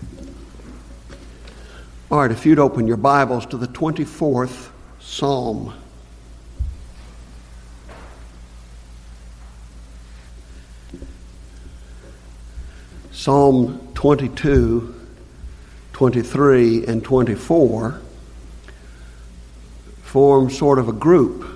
All right, if you'd open your Bibles to the 24th Psalm. Psalm 22, 23, and 24 form sort of a group.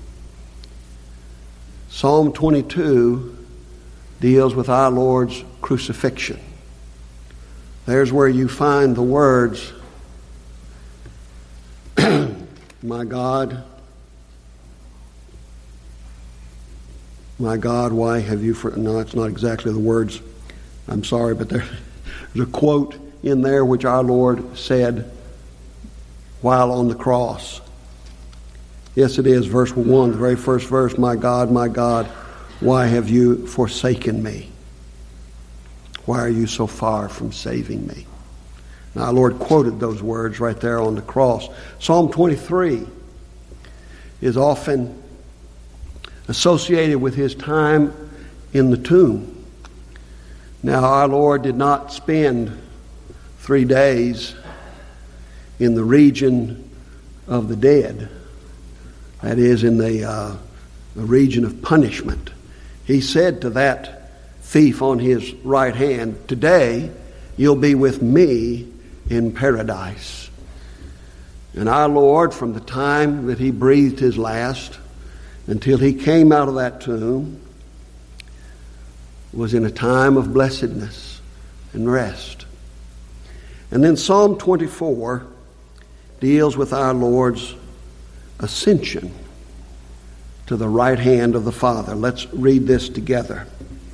Psalm 22 deals with our Lord's crucifixion. There's where you find the words, my God, why have you... No, it's not exactly the words. I'm sorry, but there's a quote in there which our Lord said while on the cross. Yes, it is, verse 1, the very first verse, my God, why have you forsaken me? Why are you so far from saving me? Now, our Lord quoted those words right there on the cross. Psalm 23 is often associated with his time in the tomb. Now, our Lord did not spend 3 days in the region of the dead. That is, in the region of punishment. He said to that thief on his right hand, today you'll be with me in paradise. And our Lord, from the time that he breathed his last until he came out of that tomb, was in a time of blessedness and rest. And then Psalm 24 deals with our Lord's ascension to the right hand of the Father. Let's read this together.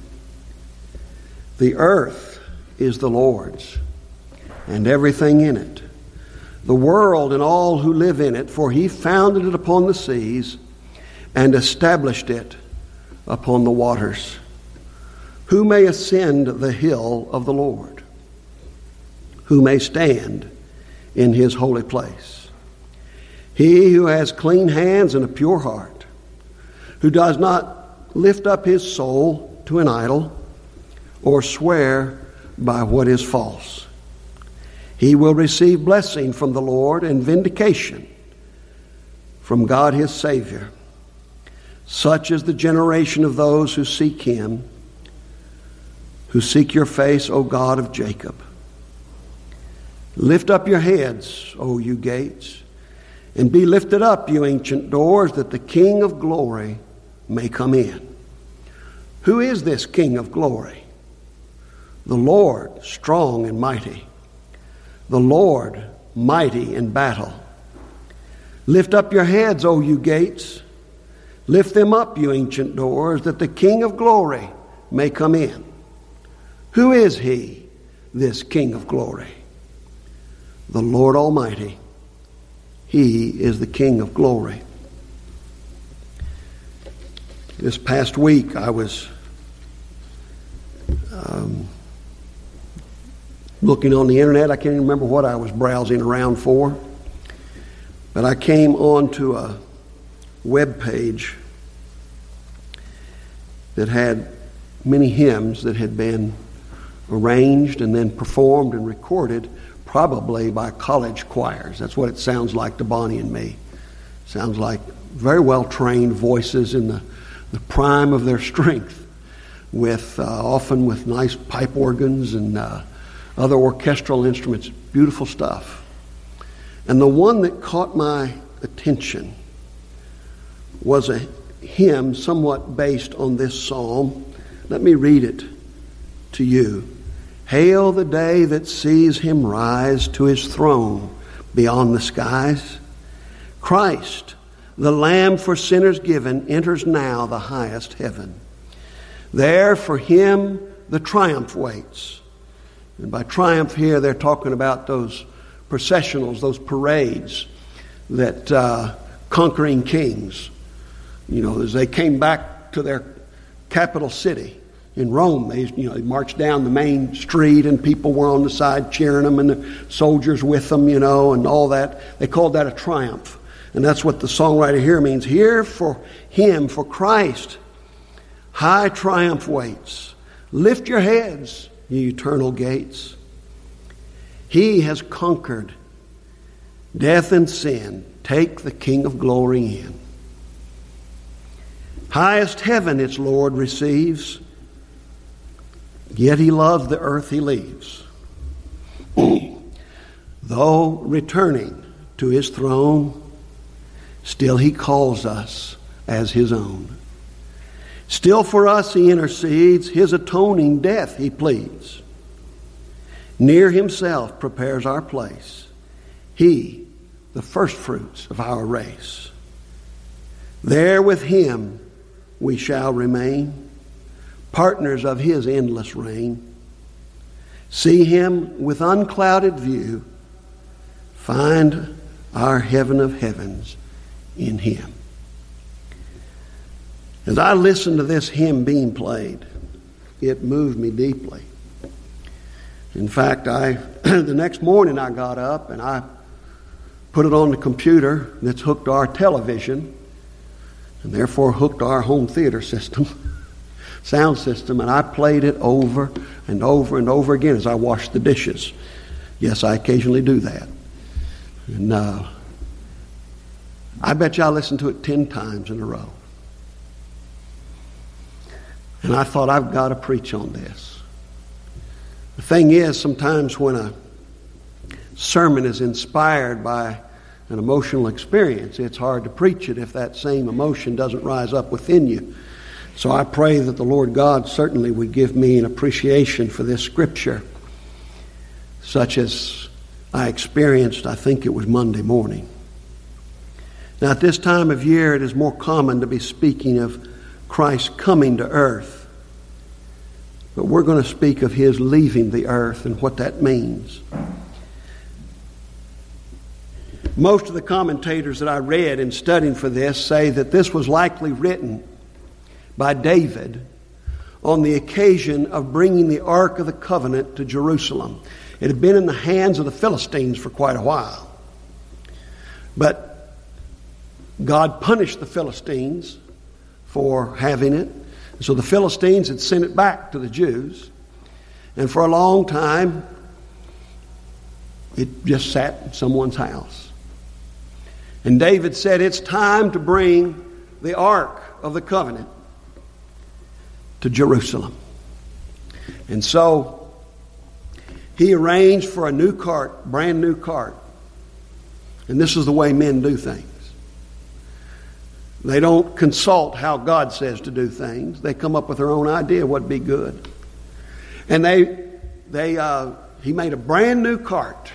The earth is the Lord's, and everything in it, the world and all who live in it, for he founded it upon the seas and established it upon the waters. Who may ascend the hill of the Lord? Who may stand in his holy place? He who has clean hands and a pure heart, who does not lift up his soul to an idol or swear by what is false. He will receive blessing from the Lord and vindication from God his Savior. Such is the generation of those who seek him, who seek your face, O God of Jacob. Lift up your heads, O you gates, and be lifted up, you ancient doors, that the King of glory may come in. Who is this King of glory? The Lord, strong and mighty. The Lord, mighty in battle. Lift up your heads, O you gates. Lift them up, you ancient doors, that the King of glory may come in. Who is he, this King of glory? The Lord Almighty. He is the King of glory. This past week I was looking on the internet. I can't even remember what I was browsing around for. But I came onto a web page that had many hymns that had been arranged and then performed and recorded, probably by college choirs. That's what it sounds like to Bonnie and me. Sounds like very well-trained voices in the prime of their strength, with often with nice pipe organs and other orchestral instruments. Beautiful stuff. And the one that caught my attention was a hymn somewhat based on this psalm. Let me read it to you. Hail the day that sees him rise to his throne beyond the skies. Christ, the Lamb for sinners given, enters now the highest heaven. There for him the triumph waits. And by triumph here they're talking about those processionals, those parades that conquering kings, as they came back to their capital city. In Rome, they marched down the main street and people were on the side cheering them and the soldiers with them, and all that. They called that a triumph. And that's what the songwriter here means. Here for him, for Christ, high triumph waits. Lift your heads, ye eternal gates. He has conquered death and sin. Take the King of glory in. Highest heaven its Lord receives, yet he loves the earth he leaves. Though returning to his throne, still he calls us as his own. Still for us he intercedes, his atoning death he pleads. Near himself prepares our place, he, the firstfruits of our race. There with him we shall remain, partners of his endless reign. See him with unclouded view, find our heaven of heavens in him. As I listened to this hymn being played, it moved me deeply. In fact, the next morning I got up and I put it on the computer that's hooked to our television and therefore hooked to our home theater system, sound system, and I played it over and over and over again as I washed the dishes. Yes, I occasionally do that. And I bet you I listened to it 10 times in a row. And I thought, I've got to preach on this. The thing is, sometimes when a sermon is inspired by an emotional experience, it's hard to preach it if that same emotion doesn't rise up within you. So I pray that the Lord God certainly would give me an appreciation for this scripture, such as I experienced, I think it was Monday morning. Now, at this time of year, it is more common to be speaking of Christ coming to earth. But we're going to speak of his leaving the earth and what that means. Most of the commentators that I read in studying for this say that this was likely written by David on the occasion of bringing the Ark of the Covenant to Jerusalem. It had been in the hands of the Philistines for quite a while. But God punished the Philistines for having it. So the Philistines had sent it back to the Jews. And for a long time, it just sat in someone's house. And David said, it's time to bring the Ark of the Covenant to Jerusalem. And so he arranged for a new cart, brand new cart. And this is the way men do things. They don't consult how God says to do things. They come up with their own idea of what would be good. And he made a brand new cart.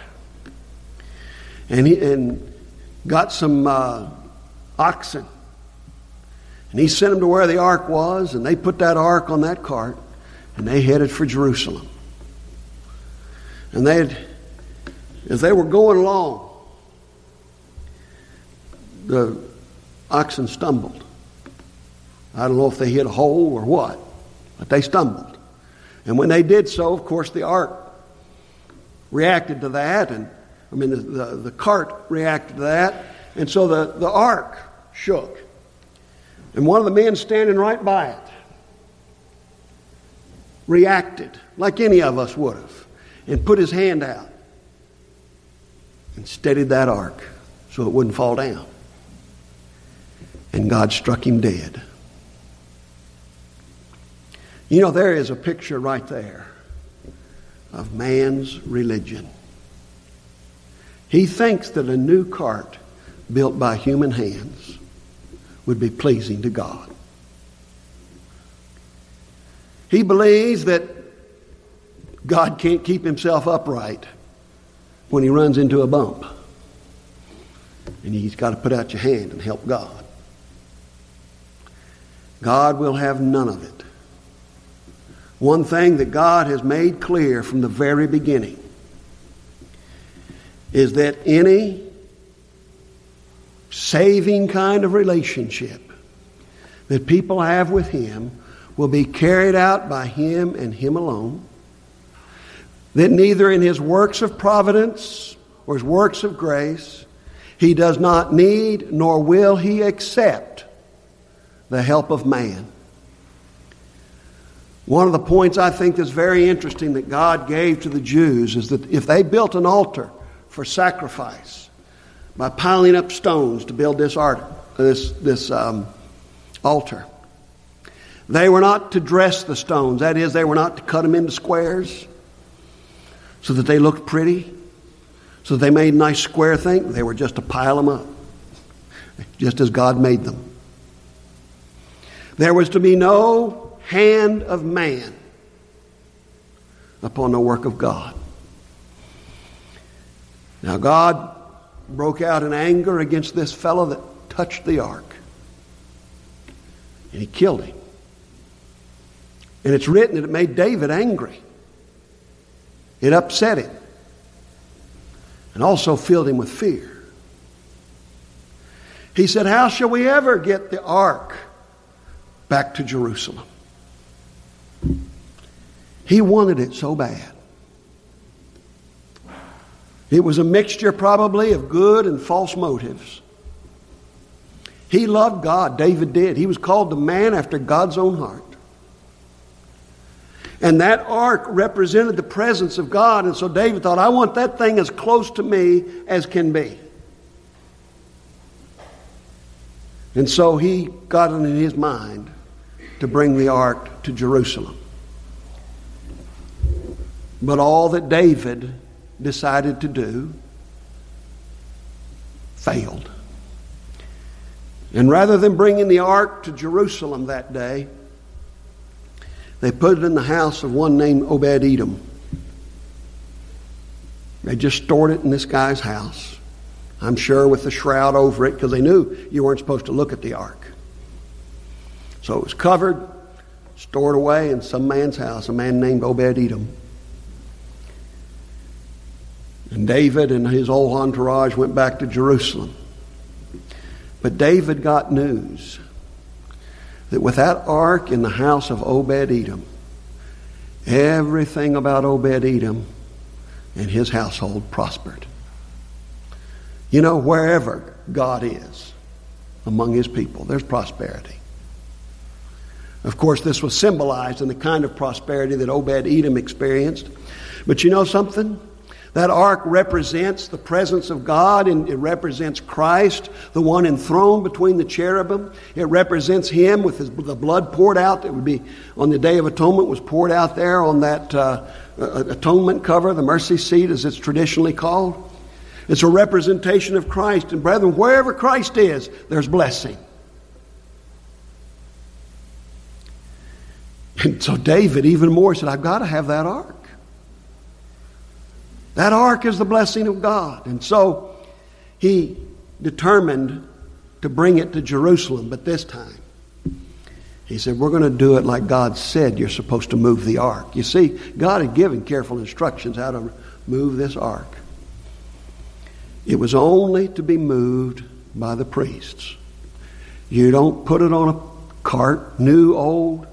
And got some oxen. And he sent them to where the ark was, and they put that ark on that cart, and they headed for Jerusalem. And as they were going along, the oxen stumbled. I don't know if they hit a hole or what, but they stumbled. And when they did so, of course, the ark reacted to that, and the cart reacted to that, and so the ark shook. And one of the men standing right by it reacted like any of us would have and put his hand out and steadied that ark so it wouldn't fall down. And God struck him dead. You know, there is a picture right there of man's religion. He thinks that a new cart built by human hands would be pleasing to God. He believes that God can't keep himself upright when he runs into a bump. And he's got to put out your hand and help God. God will have none of it. One thing that God has made clear from the very beginning is that any saving kind of relationship that people have with him will be carried out by him and him alone. That neither in his works of providence or his works of grace, he does not need nor will he accept the help of man. One of the points I think that's very interesting that God gave to the Jews is that if they built an altar for sacrifice by piling up stones to build this altar, they were not to dress the stones. That is, they were not to cut them into squares so that they looked pretty, so that they made a nice square thing. They were just to pile them up, just as God made them. There was to be no hand of man upon the work of God. Now God broke out in anger against this fellow that touched the ark. And he killed him. And it's written that it made David angry. It upset him. And also filled him with fear. He said, how shall we ever get the ark back to Jerusalem? He wanted it so bad. It was a mixture probably of good and false motives. He loved God. David did. He was called the man after God's own heart. And that ark represented the presence of God. And so David thought, I want that thing as close to me as can be. And so he got it in his mind to bring the ark to Jerusalem. But all that David decided to do failed. And rather than bringing the ark to Jerusalem that day, they put it in the house of one named Obed-Edom. They just stored it in this guy's house. I'm sure with the shroud over it, because they knew you weren't supposed to look at the ark. So it was covered, stored away in some man's house, a man named Obed-Edom. And David and his whole entourage went back to Jerusalem. But David got news that with that ark in the house of Obed-Edom, everything about Obed-Edom and his household prospered. You know, wherever God is among his people, there's prosperity. Of course, this was symbolized in the kind of prosperity that Obed-Edom experienced. But you know something? That ark represents the presence of God, and it represents Christ, the one enthroned between the cherubim. It represents him with the blood poured out that would be on the Day of Atonement, was poured out there on that atonement cover, the mercy seat as it's traditionally called. It's a representation of Christ. And brethren, wherever Christ is, there's blessing. And so David even more said, I've got to have that ark. That ark is the blessing of God. And so he determined to bring it to Jerusalem. But this time, he said, we're going to do it like God said you're supposed to move the ark. You see, God had given careful instructions how to move this ark. It was only to be moved by the priests. You don't put it on a cart, new, old,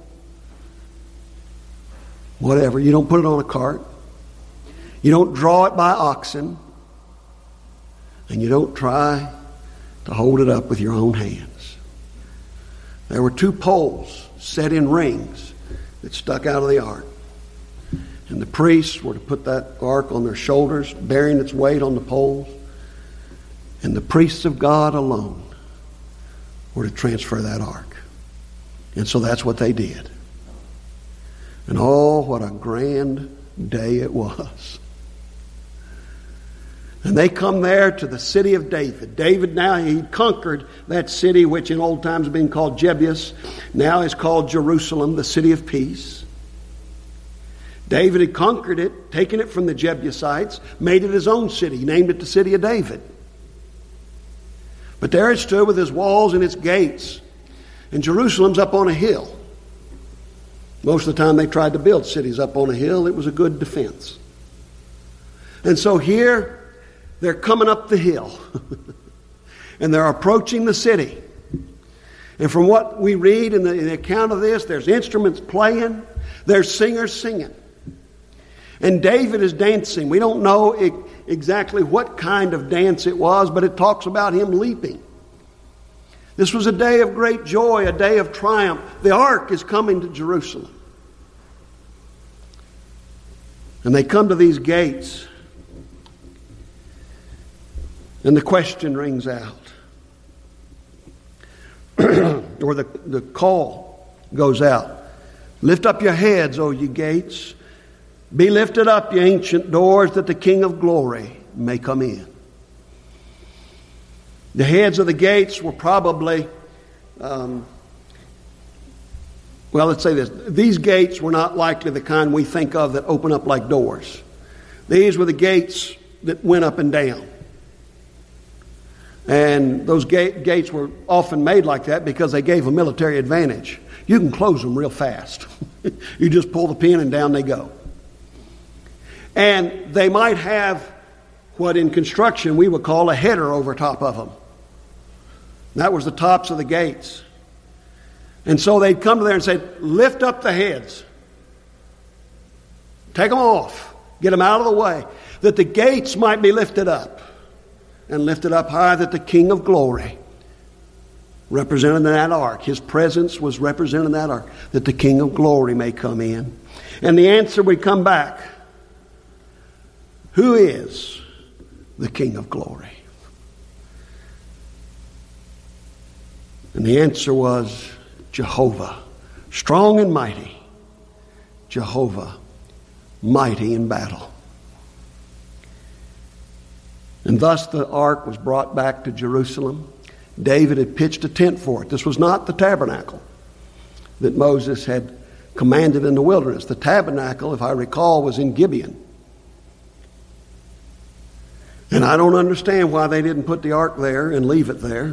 whatever. You don't put it on a cart. You don't draw it by oxen. And you don't try to hold it up with your own hands. There were 2 poles set in rings that stuck out of the ark. And the priests were to put that ark on their shoulders, bearing its weight on the poles. And the priests of God alone were to transfer that ark. And so that's what they did. And oh, what a grand day it was. And they come there to the city of David. David now, he conquered that city, which in old times had been called Jebus. Now is called Jerusalem, the city of peace. David had conquered it, taken it from the Jebusites, made it his own city, named it the city of David. But there it stood with its walls and its gates. And Jerusalem's up on a hill. Most of the time they tried to build cities up on a hill. It was a good defense. And so here, they're coming up the hill. And they're approaching the city. And from what we read in the account of this, there's instruments playing. There's singers singing. And David is dancing. We don't know exactly what kind of dance it was, but it talks about him leaping. This was a day of great joy, a day of triumph. The ark is coming to Jerusalem. And they come to these gates, and the question rings out. Or the call goes out. Lift up your heads, O ye gates. Be lifted up, ye ancient doors, that the King of glory may come in. The heads of the gates were probably, let's say this. These gates were not likely the kind we think of that open up like doors. These were the gates that went up and down. And those gates were often made like that because they gave a military advantage. You can close them real fast. You just pull the pin and down they go. And they might have what in construction we would call a header over top of them. That was the tops of the gates. And so they'd come to there and say, lift up the heads. Take them off. Get them out of the way. That the gates might be lifted up. And lifted up high, that the King of glory, represented in that ark, his presence was represented in that ark, that the King of glory may come in. And the answer would come back, who is the King of glory? And the answer was Jehovah, strong and mighty. Jehovah, mighty in battle. And thus the ark was brought back to Jerusalem. David had pitched a tent for it. This was not the tabernacle that Moses had commanded in the wilderness. The tabernacle, if I recall, was in Gibeon. And I don't understand why they didn't put the ark there and leave it there.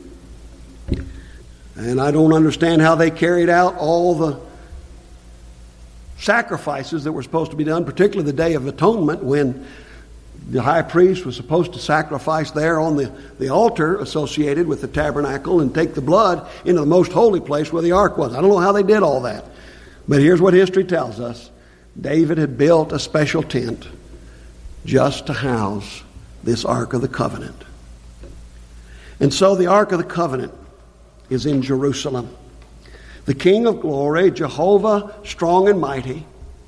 And I don't understand how they carried out all the sacrifices that were supposed to be done, particularly the Day of Atonement, when the high priest was supposed to sacrifice there on the altar associated with the tabernacle and take the blood into the most holy place where the ark was. I don't know how they did all that. But here's what history tells us. David had built a special tent just to house this Ark of the Covenant. And so the Ark of the Covenant is in Jerusalem. The King of glory, Jehovah, strong and mighty,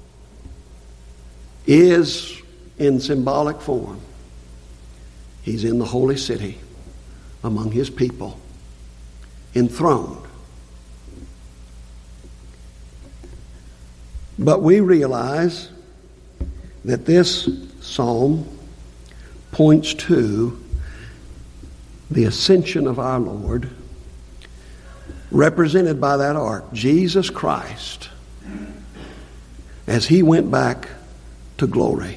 is in symbolic form. He's in the holy city among his people, enthroned. But we realize that this psalm points to the ascension of our Lord, represented by that ark, Jesus Christ, as he went back to glory.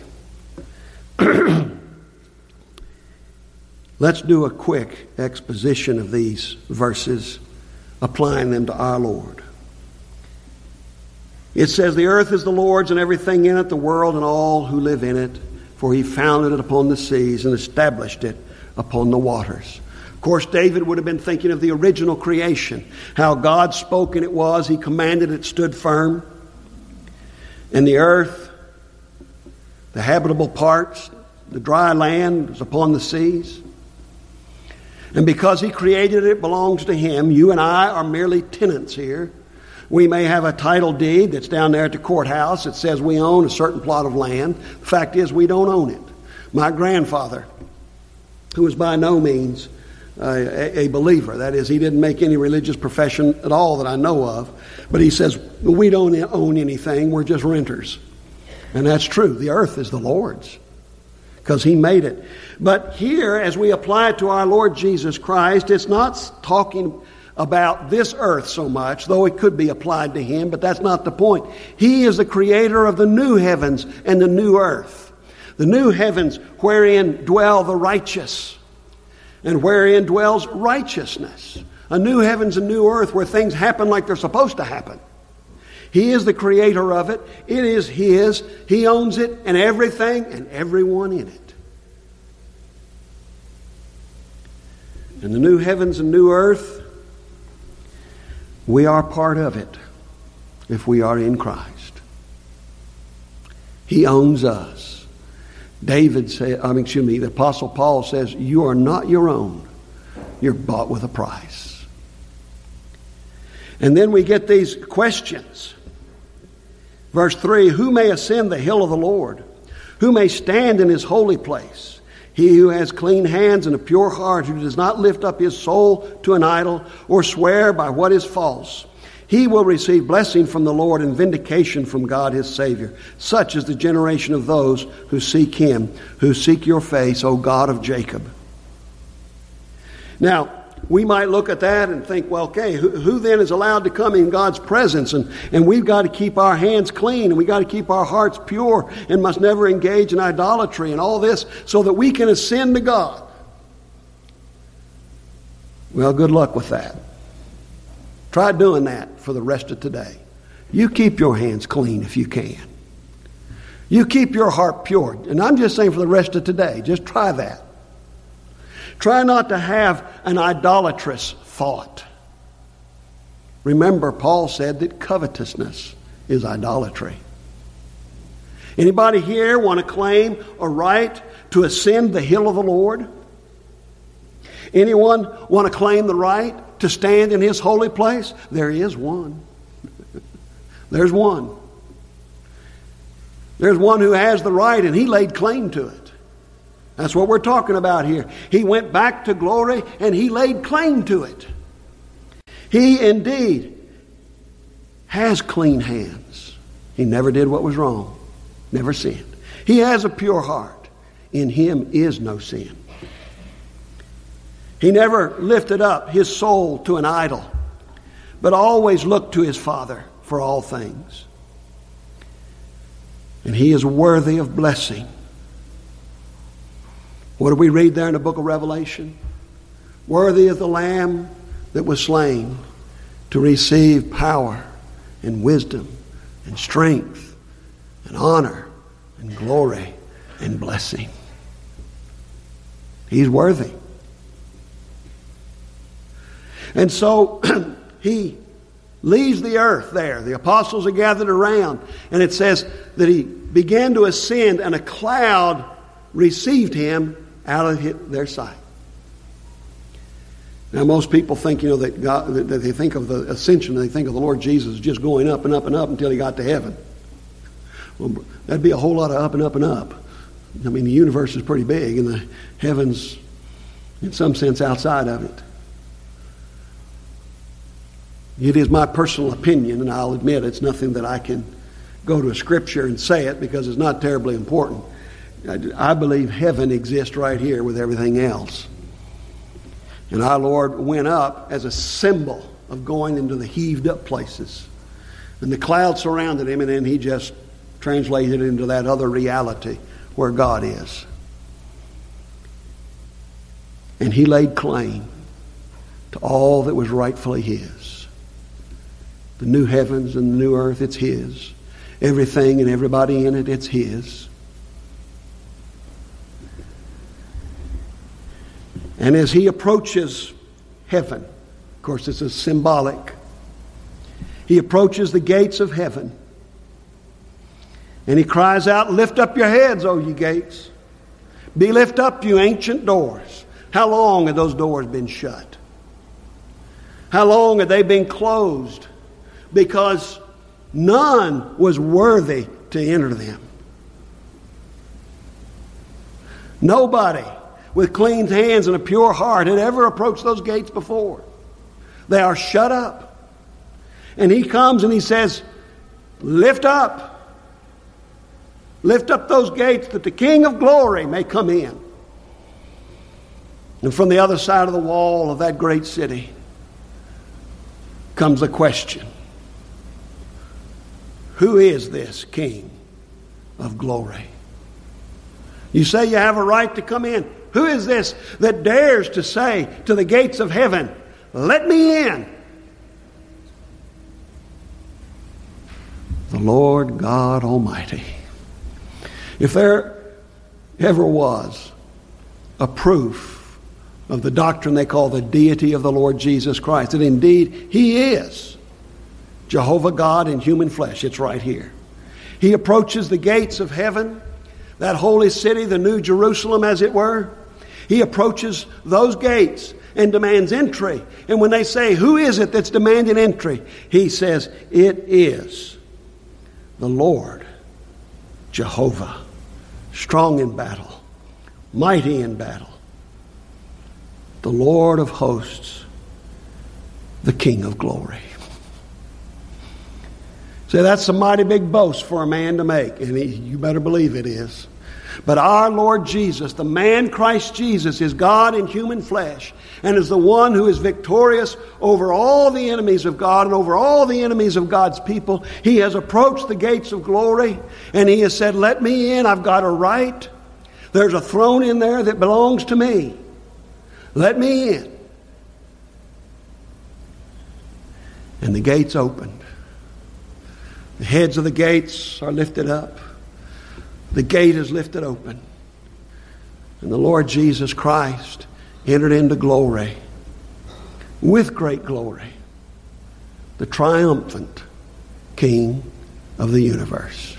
Let's do a quick exposition of these verses, applying them to our Lord. It says, the earth is the Lord's and everything in it, the world and all who live in it, for he founded it upon the seas and established it upon the waters. Of course, David would have been thinking of the original creation, how God spoke and it was, he commanded it stood firm. And the earth, the habitable parts, the dry land is upon the seas. And because he created it, it belongs to him. You and I are merely tenants here. We may have a title deed that's down there at the courthouse that says we own a certain plot of land. The fact is we don't own it. My grandfather, who was by no means a believer, that is, he didn't make any religious profession at all that I know of, but he says, we don't own anything, we're just renters. And that's true. The earth is the Lord's because he made it. But here, as we apply it to our Lord Jesus Christ, it's not talking about this earth so much, though it could be applied to him, but that's not the point. He is the creator of the new heavens and the new earth. The new heavens wherein dwell the righteous and wherein dwells righteousness. A new heavens and new earth where things happen like they're supposed to happen. He is the creator of it. It is his. He owns it and everything and everyone in it. And the new heavens and new earth, we are part of it if we are in Christ. He owns us. The Apostle Paul says, you are not your own. You're bought with a price. And then we get these questions. Verse 3, who may ascend the hill of the Lord? Who may stand in his holy place? He who has clean hands and a pure heart, who does not lift up his soul to an idol or swear by what is false. He will receive blessing from the Lord and vindication from God his Savior. Such is the generation of those who seek him, who seek your face, O God of Jacob. Now, we might look at that and think, well, okay, who then is allowed to come in God's presence? And we've got to keep our hands clean, and we've got to keep our hearts pure, and must never engage in idolatry and all this so that we can ascend to God. Well, good luck with that. Try doing that for the rest of today. You keep your hands clean if you can. You keep your heart pure. And I'm just saying for the rest of today, just try that. Try not to have an idolatrous thought. Remember, Paul said that covetousness is idolatry. Anybody here want to claim a right to ascend the hill of the Lord? Anyone want to claim the right to stand in his holy place? There is one. There's one. There's one who has the right, and he laid claim to it. That's what we're talking about here. He went back to glory and he laid claim to it. He indeed has clean hands. He never did what was wrong, never sinned. He has a pure heart. In him is no sin. He never lifted up his soul to an idol, but always looked to his Father for all things. And he is worthy of blessing. What do we read there in the book of Revelation? Worthy is the Lamb that was slain to receive power and wisdom and strength and honor and glory and blessing. He's worthy. And so he leaves the earth there. The apostles are gathered around, and it says that he began to ascend, and a cloud received him out of their sight. Now, most people think, that God, that they think of the ascension, they think of the Lord Jesus just going up and up and up until he got to heaven. Well, that'd be a whole lot of up and up and up. I mean, the universe is pretty big, and the heavens, in some sense, outside of it. It is my personal opinion, and I'll admit it's nothing that I can go to a scripture and say it because it's not terribly important. I believe heaven exists right here with everything else. And our Lord went up as a symbol of going into the heaved up places. And the cloud surrounded him, and then he just translated it into that other reality where God is. And he laid claim to all that was rightfully his. The new heavens and the new earth, it's his. Everything and everybody in it, it's his. And as he approaches heaven, of course this is symbolic, he approaches the gates of heaven. And he cries out, "Lift up your heads, O ye gates. Be lift up, you ancient doors." How long have those doors been shut? How long have they been closed? Because none was worthy to enter them. Nobody with clean hands and a pure heart had ever approached those gates before. They are shut up. And he comes and he says, "Lift up. Lift up those gates that the King of glory may come in." And from the other side of the wall of that great city comes a question. Who is this King of glory? You say you have a right to come in. Who is this that dares to say to the gates of heaven, "Let me in"? The Lord God Almighty. If there ever was a proof of the doctrine they call the deity of the Lord Jesus Christ, that indeed he is Jehovah God in human flesh, it's right here. He approaches the gates of heaven, that holy city, the New Jerusalem as it were. He approaches those gates and demands entry. And when they say, "Who is it that's demanding entry?" he says, "It is the Lord, Jehovah, strong in battle, mighty in battle, the Lord of hosts, the King of glory. See, that's a mighty big boast for a man to make, and you better believe it is. But our Lord Jesus, the man Christ Jesus, is God in human flesh and is the one who is victorious over all the enemies of God and over all the enemies of God's people. He has approached the gates of glory and He has said, let me in. I've got a right. There's a throne in there that belongs to me. Let me in. And the gates opened. The heads of the gates are lifted up. The gate is lifted open. And the Lord Jesus Christ entered into glory with great glory, the triumphant King of the universe.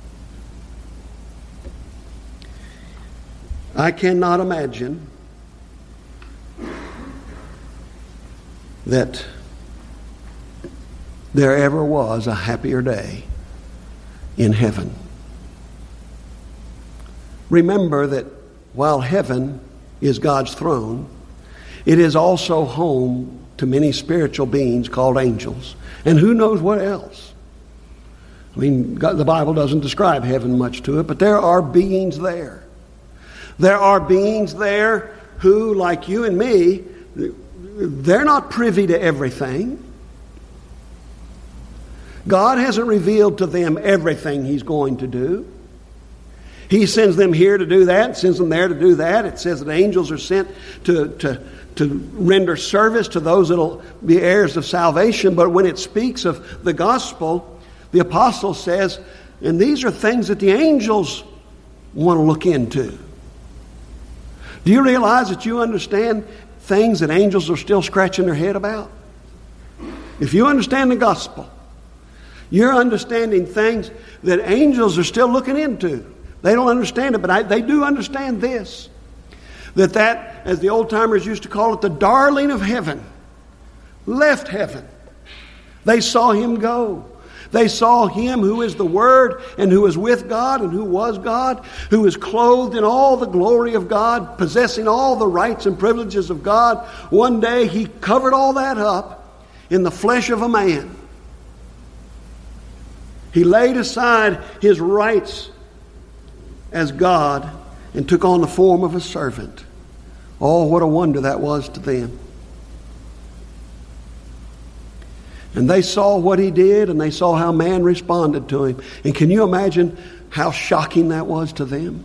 I cannot imagine that there ever was a happier day in heaven. Remember that while heaven is God's throne, it is also home to many spiritual beings called angels. And who knows what else? I mean, the Bible doesn't describe heaven much to it, but there are beings there. There are beings there who, like you and me, they're not privy to everything. God hasn't revealed to them everything He's going to do. He sends them here to do that, sends them there to do that. It says that angels are sent to render service to those that will be heirs of salvation. But when it speaks of the gospel, the apostle says, and these are things that the angels want to look into. Do you realize that you understand things that angels are still scratching their head about? If you understand the gospel, you're understanding things that angels are still looking into. They don't understand it, but they do understand this. That, as the old-timers used to call it, the darling of heaven left heaven. They saw Him go. They saw Him who is the Word and who is with God and who was God, who is clothed in all the glory of God, possessing all the rights and privileges of God. One day He covered all that up in the flesh of a man. He laid aside His rights as God and took on the form of a servant. Oh, what a wonder that was to them. And they saw what He did, and they saw how man responded to Him. And can you imagine how shocking that was to them?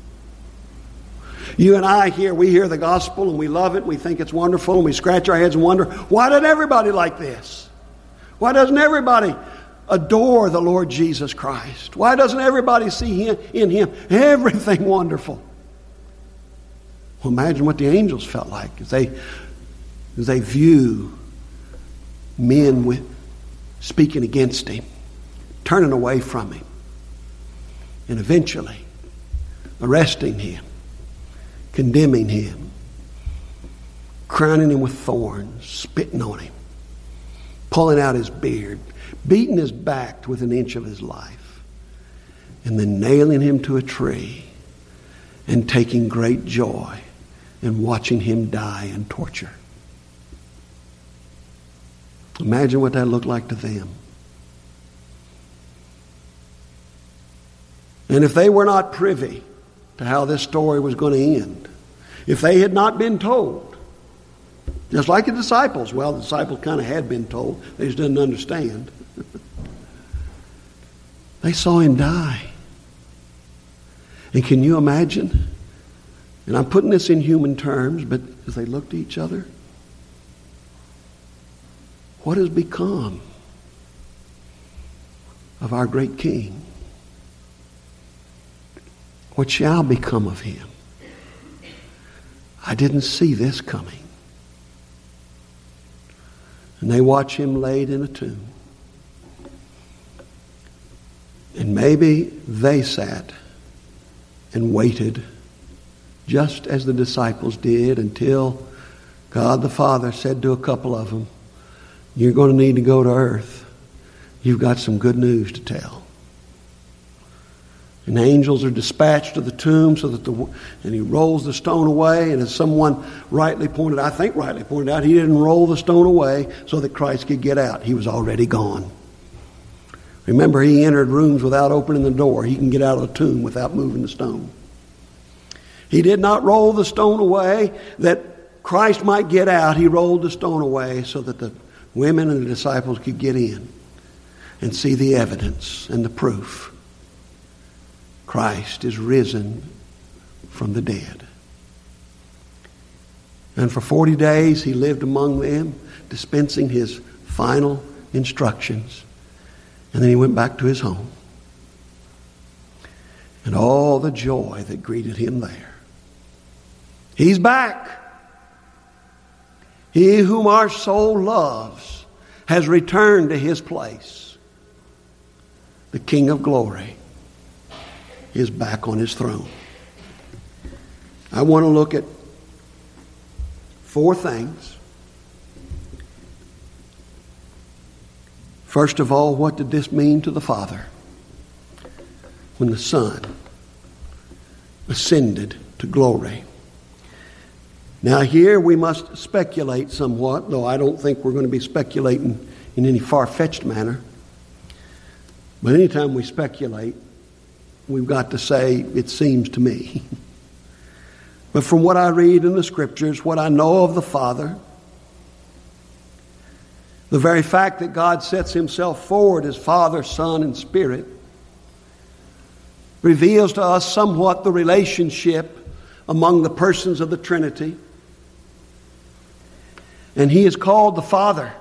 You and I we hear the gospel, and we love it, and we think it's wonderful, and we scratch our heads and wonder, why doesn't everybody like this? Why doesn't everybody adore the Lord Jesus Christ? Why doesn't everybody see in Him everything wonderful? Well, imagine what the angels felt like as they view men speaking against Him, turning away from Him, and eventually arresting Him, condemning Him, crowning Him with thorns, spitting on Him, pulling out His beard, beating His back with an inch of His life, and then nailing Him to a tree and taking great joy in watching Him die in torture. Imagine what that looked like to them. And if they were not privy to how this story was going to end, if they had not been told, just like the disciples, well, the disciples kind of had been told, they just didn't understand. They saw Him die. And can you imagine? And I'm putting this in human terms, but as they looked at each other, what has become of our great King? What shall become of Him? I didn't see this coming. And they watch Him laid in a tomb. And maybe they sat and waited just as the disciples did until God the Father said to a couple of them, you're going to need to go to earth. You've got some good news to tell. And angels are dispatched to the tomb and he rolls the stone away. And as someone rightly pointed out, he didn't roll the stone away so that Christ could get out. He was already gone. Remember, he entered rooms without opening the door. He can get out of the tomb without moving the stone. He did not roll the stone away that Christ might get out. He rolled the stone away so that the women and the disciples could get in and see the evidence and the proof. Christ is risen from the dead. And for 40 days he lived among them, dispensing his final instructions. And then he went back to his home. And all the joy that greeted him there. He's back. He whom our soul loves has returned to his place. The King of glory is back on his throne. I want to look at 4 things. First of all, what did this mean to the Father when the Son ascended to glory? Now here we must speculate somewhat, though I don't think we're going to be speculating in any far-fetched manner. But anytime we speculate, we've got to say, it seems to me. But from what I read in the Scriptures, what I know of the Father, the very fact that God sets himself forward as Father, Son, and Spirit reveals to us somewhat the relationship among the persons of the Trinity. And he is called the Father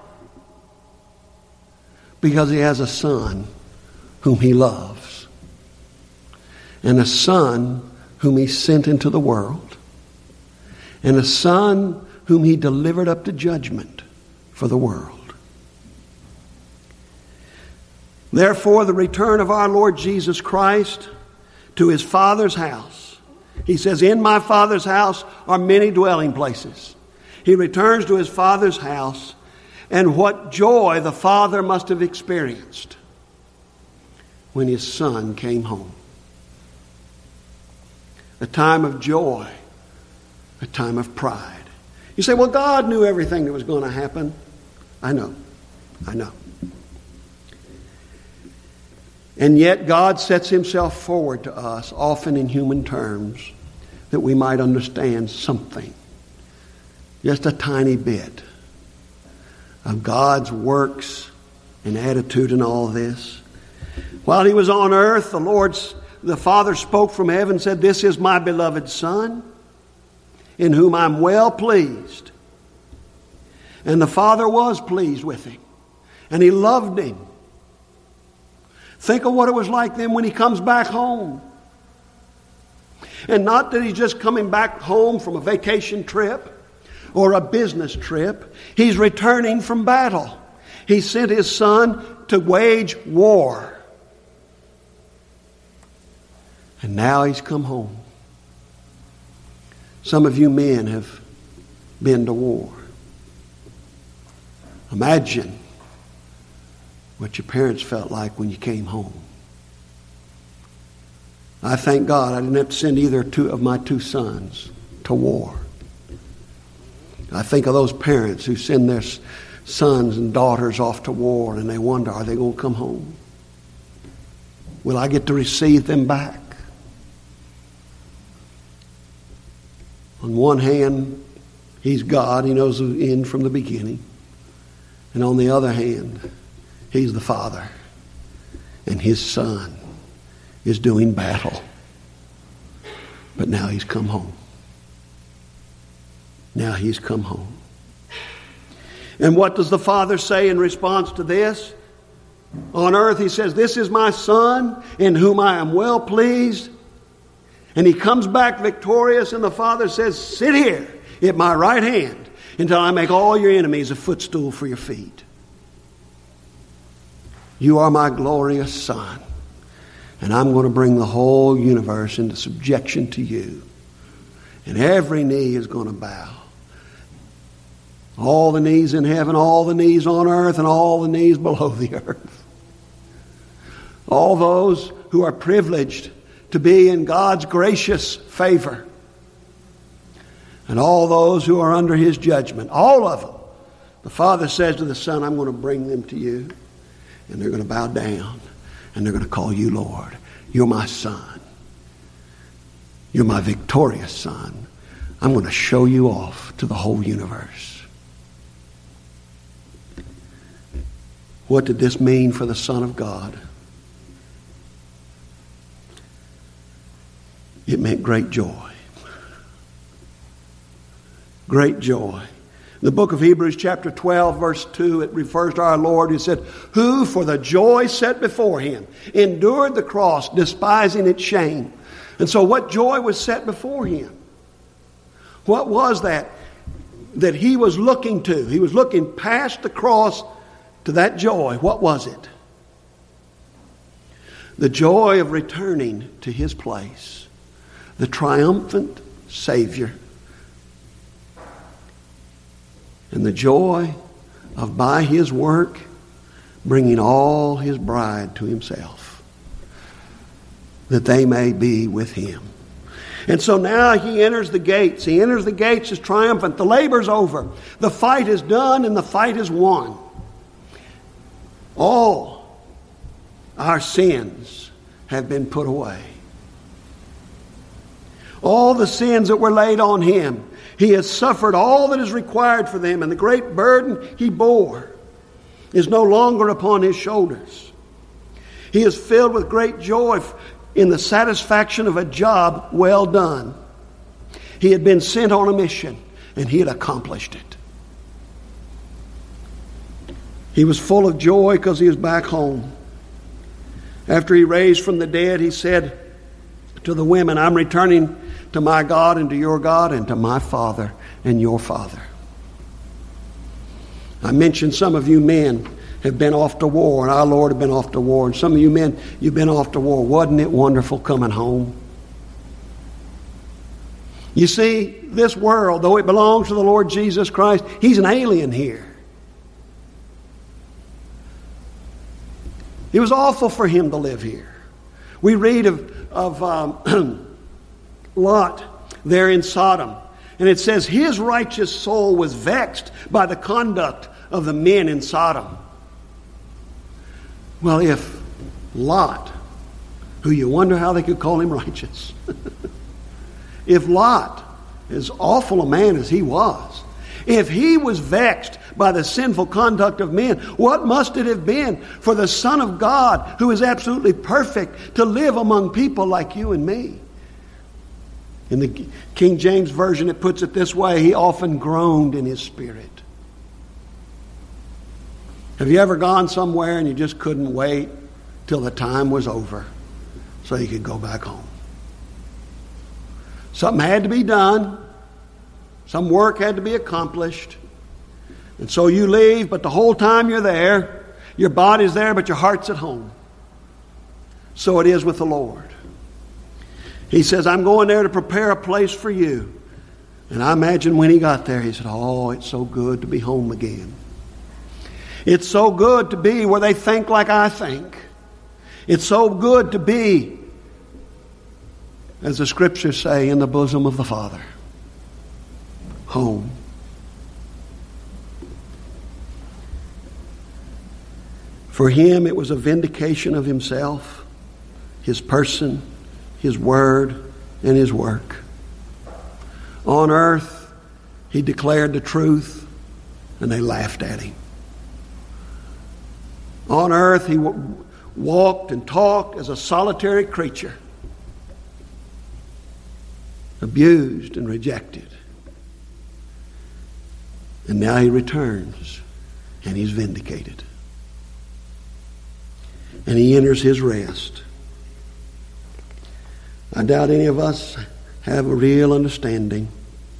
because he has a Son whom he loves, and a Son whom he sent into the world, and a Son whom he delivered up to judgment for the world. Therefore, the return of our Lord Jesus Christ to his Father's house. He says, in my Father's house are many dwelling places. He returns to his Father's house, and what joy the Father must have experienced when his Son came home. A time of joy, a time of pride. You say, well, God knew everything that was going to happen. I know. And yet God sets himself forward to us, often in human terms, that we might understand something, just a tiny bit, of God's works and attitude in all this. While he was on earth, the Father spoke from heaven and said, this is my beloved Son, in whom I'm well pleased. And the Father was pleased with him, and he loved him. Think of what it was like then when he comes back home. And not that he's just coming back home from a vacation trip or a business trip. He's returning from battle. He sent his Son to wage war. And now he's come home. Some of you men have been to war. Imagine what your parents felt like when you came home. I thank God I didn't have to send either of my 2 sons to war. I think of those parents who send their sons and daughters off to war and they wonder, are they going to come home? Will I get to receive them back? On one hand, he's God. He knows the end from the beginning. And on the other hand, he's the Father, and his Son is doing battle. But now he's come home. Now he's come home. And what does the Father say in response to this? On earth he says, this is my Son in whom I am well pleased. And he comes back victorious, and the Father says, sit here at my right hand until I make all your enemies a footstool for your feet. You are my glorious Son, and I'm going to bring the whole universe into subjection to you. And every knee is going to bow. All the knees in heaven, all the knees on earth, and all the knees below the earth. All those who are privileged to be in God's gracious favor. And all those who are under His judgment, all of them, the Father says to the Son, I'm going to bring them to you. And they're going to bow down. And they're going to call you Lord. You're my Son. You're my victorious Son. I'm going to show you off to the whole universe. What did this mean for the Son of God? It meant great joy. Great joy. In the book of Hebrews chapter 12 verse 2, it refers to our Lord who said, who for the joy set before Him endured the cross, despising its shame. And so what joy was set before Him? What was that He was looking to? He was looking past the cross to that joy. What was it? The joy of returning to His place. The triumphant Savior. And the joy of, by His work, bringing all His bride to Himself, that they may be with Him. And so now He enters the gates. He enters the gates as triumphant. The labor's over. The fight is done and the fight is won. All our sins have been put away. All the sins that were laid on Him, He has suffered all that is required for them, and the great burden He bore is no longer upon His shoulders. He is filled with great joy in the satisfaction of a job well done. He had been sent on a mission, and He had accomplished it. He was full of joy because He was back home. After He raised from the dead, He said to the women, I'm returning to my God and to your God and to my Father and your Father. I mentioned some of you men have been off to war, and our Lord have been off to war. And some of you men, you've been off to war. Wasn't it wonderful coming home? You see, this world, though it belongs to the Lord Jesus Christ, He's an alien here. It was awful for Him to live here. We read of Lot there in Sodom. And it says his righteous soul was vexed by the conduct of the men in Sodom. Well, if Lot, who you wonder how they could call him righteous, if Lot, as awful a man as he was, if he was vexed by the sinful conduct of men, what must it have been for the Son of God, who is absolutely perfect, to live among people like you and me? In the King James Version, it puts it this way: He often groaned in His spirit. Have you ever gone somewhere and you just couldn't wait till the time was over so you could go back home? Something had to be done. Some work had to be accomplished. And so you leave, but the whole time you're there, your body's there, but your heart's at home. So it is with the Lord. He says, I'm going there to prepare a place for you. And I imagine when He got there, He said, oh, it's so good to be home again. It's so good to be where they think like I think. It's so good to be, as the Scriptures say, in the bosom of the Father. Home. For Him, it was a vindication of Himself, His person, His word, and His work. On earth, He declared the truth, and they laughed at Him. On earth, He walked and talked as a solitary creature, abused and rejected. And now He returns, and He's vindicated. And He enters His rest. I doubt any of us have a real understanding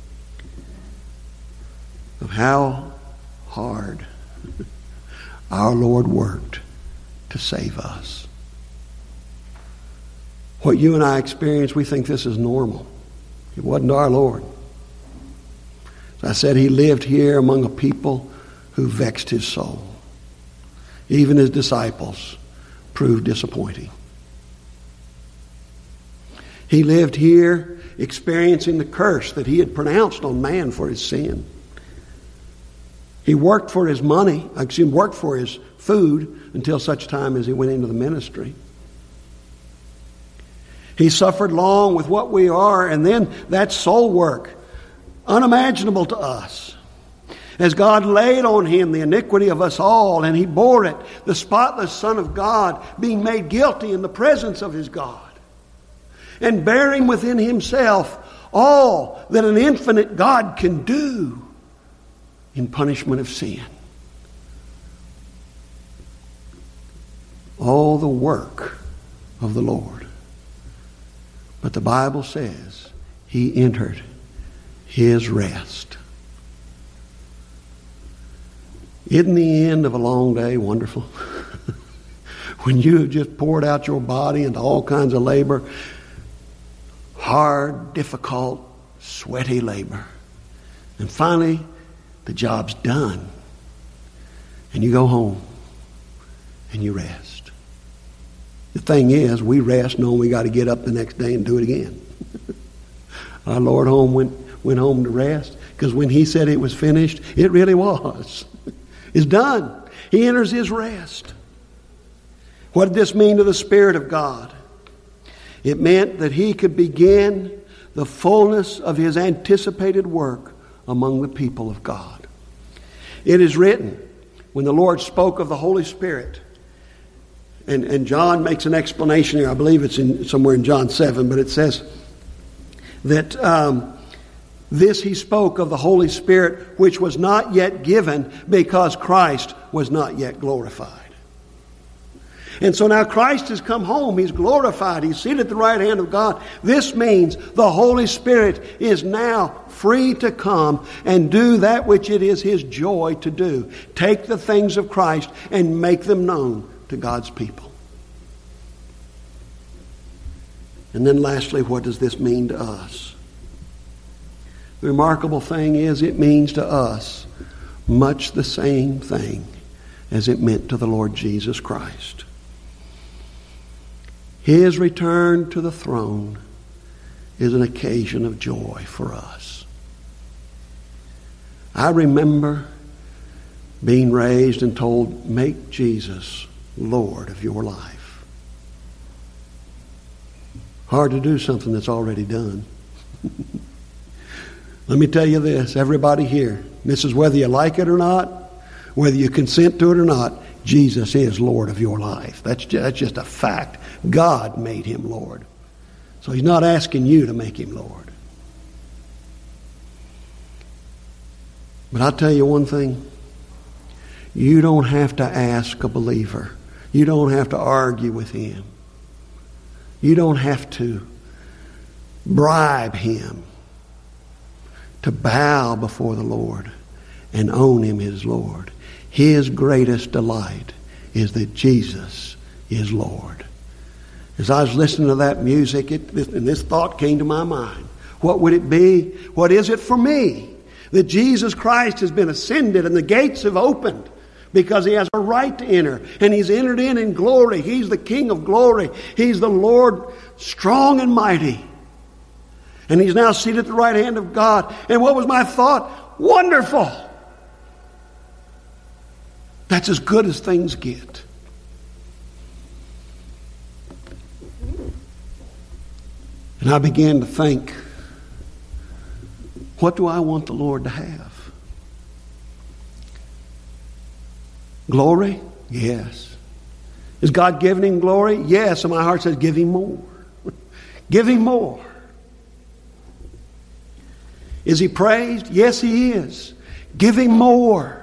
of how hard our Lord worked to save us. What you and I experience, we think this is normal. It wasn't our Lord. As I said, He lived here among a people who vexed His soul. Even His disciples proved disappointing. He lived here experiencing the curse that he had pronounced on man for his sin. He worked for his money, worked for his food until such time as he went into the ministry. He suffered long with what we are, and then that soul work, unimaginable to us. As God laid on him the iniquity of us all, and he bore it, the spotless Son of God, being made guilty in the presence of his God, and bearing within himself all that an infinite God can do in punishment of sin. All the work of the Lord. But the Bible says he entered his rest. Isn't the end of a long day wonderful? When you have just poured out your body into all kinds of labor, hard, difficult, sweaty labor. And finally, the job's done. And you go home and you rest. The thing is, we rest knowing we got to get up the next day and do it again. Our Lord went home to rest, because when he said it was finished, it really was. It's done. He enters his rest. What did this mean to the Spirit of God? It meant that he could begin the fullness of his anticipated work among the people of God. It is written, when the Lord spoke of the Holy Spirit, and John makes an explanation here, I believe it's somewhere in John 7, but it says that this he spoke of the Holy Spirit, which was not yet given because Christ was not yet glorified. And so now Christ has come home. He's glorified. He's seated at the right hand of God. This means the Holy Spirit is now free to come and do that which it is his joy to do. Take the things of Christ and make them known to God's people. And then lastly, what does this mean to us? The remarkable thing is, it means to us much the same thing as it meant to the Lord Jesus Christ. His return to the throne is an occasion of joy for us. I remember being raised and told, make Jesus Lord of your life. Hard to do something that's already done. Let me tell you this, everybody here, this is whether you like it or not, whether you consent to it or not, Jesus is Lord of your life. That's just a fact. God made him Lord. So he's not asking you to make him Lord. But I'll tell you one thing. You don't have to ask a believer. You don't have to argue with him. You don't have to bribe him to bow before the Lord and own him as Lord. His greatest delight is that Jesus is Lord. As I was listening to that music, and this thought came to my mind. What would it be? What is it for me? That Jesus Christ has been ascended and the gates have opened because he has a right to enter. And he's entered in glory. He's the King of glory. He's the Lord strong and mighty. And he's now seated at the right hand of God. And what was my thought? Wonderful! That's as good as things get. And I began to think, what do I want the Lord to have? Glory? Yes. Is God giving him glory? Yes. And my heart says, give him more. Give him more. Is he praised? Yes, he is. Give him more.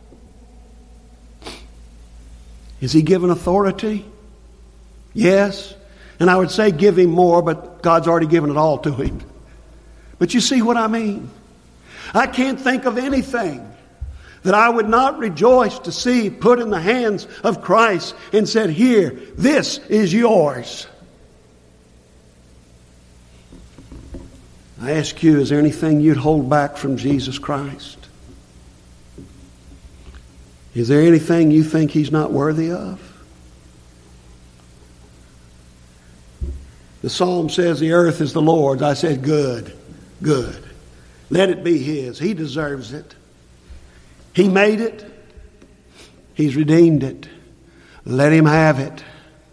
Is he given authority? Yes. And I would say give him more, but God's already given it all to him. But you see what I mean? I can't think of anything that I would not rejoice to see put in the hands of Christ and said, here, this is yours. I ask you, is there anything you'd hold back from Jesus Christ? Is there anything you think he's not worthy of? The psalm says the earth is the Lord's. I said, good, good. Let it be His. He deserves it. He made it. He's redeemed it. Let Him have it.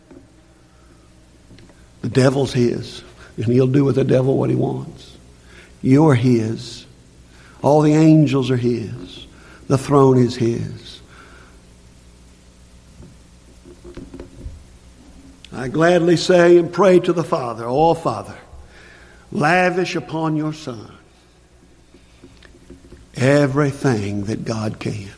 The devil's His, and He'll do with the devil what He wants. You're His. All the angels are His. The throne is His. I gladly say and pray to the Father, oh Father, lavish upon your Son everything that God can.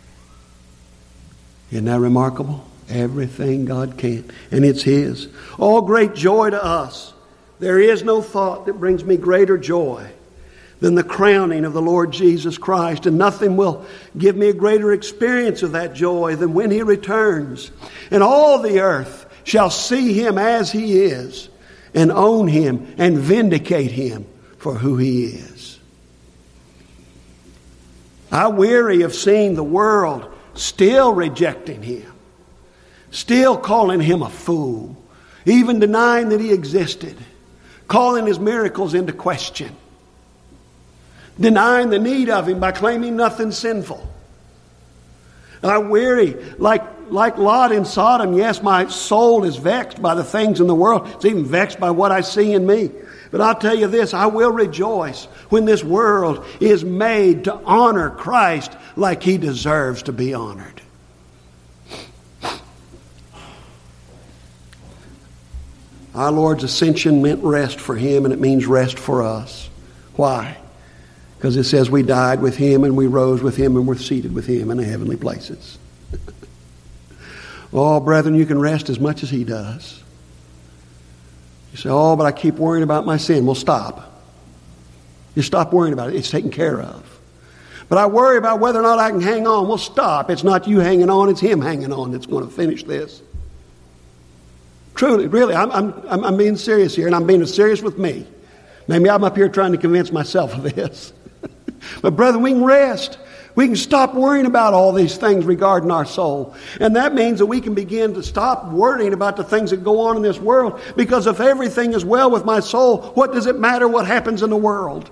Isn't that remarkable? Everything God can. And it's His. All great joy to us. There is no thought that brings me greater joy than the crowning of the Lord Jesus Christ. And nothing will give me a greater experience of that joy than when He returns. And all the earth shall see Him as He is and own Him and vindicate Him for who He is. I weary of seeing the world still rejecting Him, still calling Him a fool, even denying that He existed, calling His miracles into question, denying the need of Him by claiming nothing sinful. I weary, like Lot in Sodom, yes, my soul is vexed by the things in the world. It's even vexed by what I see in me. But I'll tell you this, I will rejoice when this world is made to honor Christ like He deserves to be honored. Our Lord's ascension meant rest for Him, and it means rest for us. Why? Because it says we died with Him and we rose with Him and we're seated with Him in the heavenly places. Oh, brethren, you can rest as much as He does. You say, oh, but I keep worrying about my sin. Well, stop. You stop worrying about it. It's taken care of. But I worry about whether or not I can hang on. Well, stop. It's not you hanging on. It's Him hanging on that's going to finish this. Truly, really, I'm being serious here, and I'm being serious with me. Maybe I'm up here trying to convince myself of this. But brethren, we can rest. We can stop worrying about all these things regarding our soul. And that means that we can begin to stop worrying about the things that go on in this world. Because if everything is well with my soul, what does it matter what happens in the world?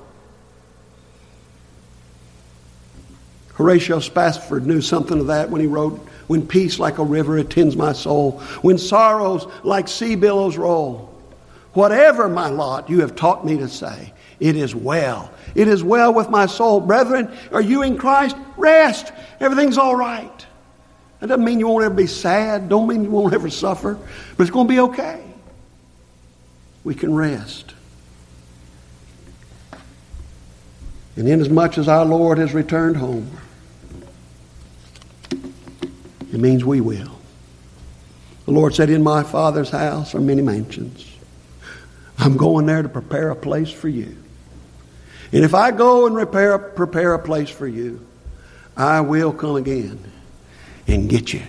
Horatio Spafford knew something of that when he wrote, when peace like a river attends my soul, when sorrows like sea billows roll. Whatever my lot, you have taught me to say, it is well. It is well with my soul. Brethren, are you in Christ? Rest. Everything's all right. That doesn't mean you won't ever be sad. Don't mean you won't ever suffer. But it's going to be okay. We can rest. And inasmuch as our Lord has returned home, it means we will. The Lord said, in my Father's house are many mansions. I'm going there to prepare a place for you. And if I go and prepare a place for you, I will come again and get you.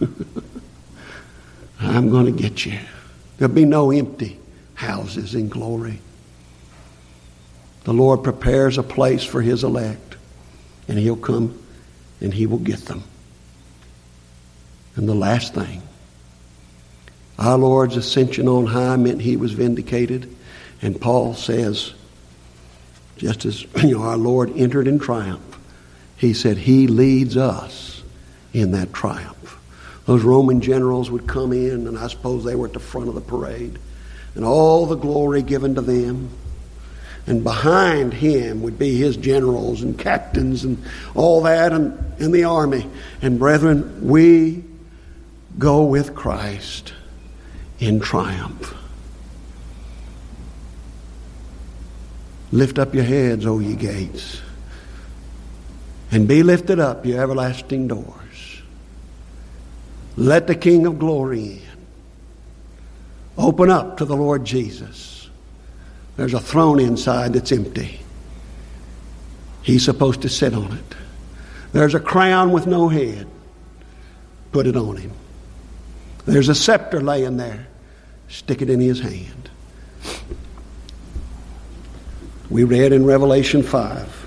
I'm going to get you. There'll be no empty houses in glory. The Lord prepares a place for His elect, and He'll come and He will get them. And the last thing, our Lord's ascension on high meant He was vindicated. And Paul says, just as our Lord entered in triumph, he said He leads us in that triumph. Those Roman generals would come in, and I suppose they were at the front of the parade, and all the glory given to them. And behind Him would be His generals and captains and all that in the army. And brethren, we go with Christ in triumph. Lift up your heads, O ye gates, and be lifted up, ye everlasting doors. Let the King of glory in. Open up to the Lord Jesus. There's a throne inside that's empty. He's supposed to sit on it. There's a crown with no head. Put it on Him. There's a scepter laying there. Stick it in His hand. We read in Revelation 5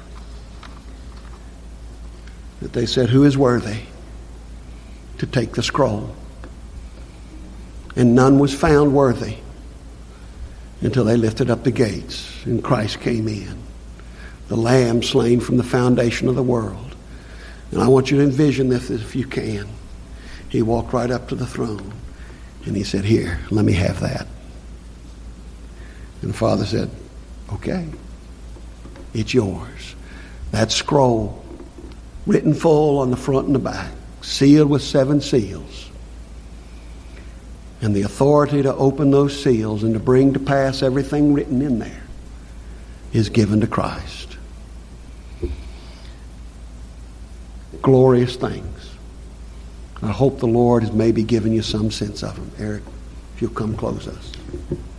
that they said, who is worthy to take the scroll? And none was found worthy. until they lifted up the gates and Christ came in. The Lamb slain from the foundation of the world. And I want you to envision this if you can. He walked right up to the throne and he said, "Here, let me have that." And the Father said, "Okay, it's yours." That scroll, written full on the front and the back, sealed with 7 seals. And the authority to open those seals and to bring to pass everything written in there is given to Christ. Glorious things. I hope the Lord has maybe given you some sense of them. Eric, if you'll come close us.